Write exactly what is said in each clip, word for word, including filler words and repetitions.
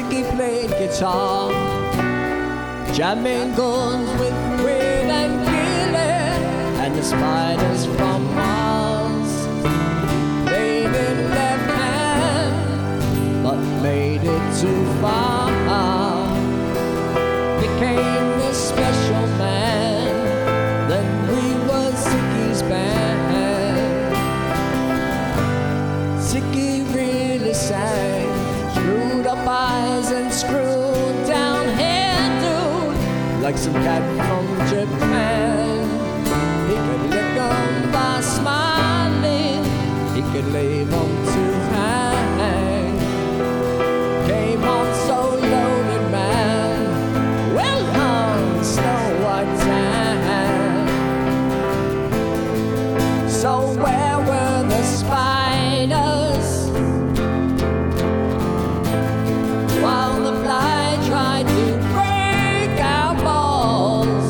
Ziggy played guitar, jamming guns with Fred and Gilly, and the spiders from Mars. Played it left hand, but made it too far. Became the special man, then we were Ziggy's band. Ziggy really sang, screwed up eyes and screwed down hairdo, like some cat from Japan. He could lick 'em by smiling, he could leave 'em to hang. Came on so loaded, man, well hung Snow White tan. So where were the spiders while the fly tried to break our balls?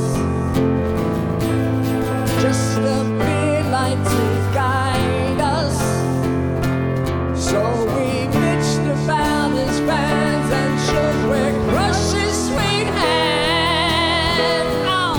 Just a bit light to guide us, so we bitched about his fans and should we crush his sweet hand. Oh.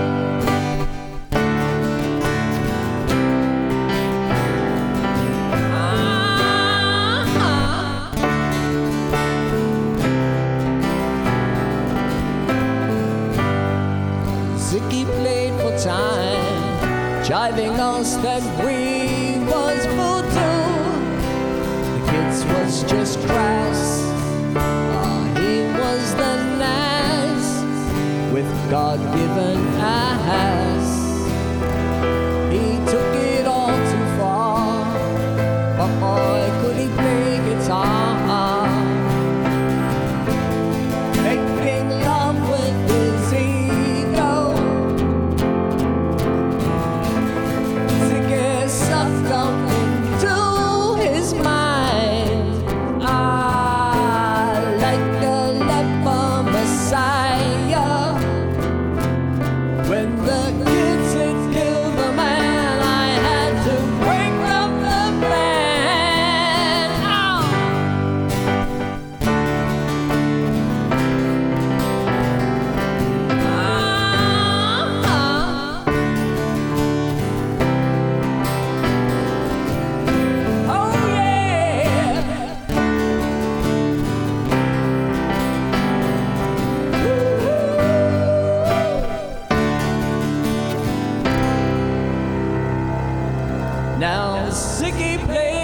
Ziggy played for time, jiving us that we was voodoo. The kids was just crass, oh, he was the nice with God-given ass. He took it all too far, but boy could he play guitar. Making love with his ego, Ziggy sucked up into his mind. Ah, like a leper messiah. When the kids had killed the man, I had to break up the band. Oh. Ah. Oh yeah. Now Ziggy plays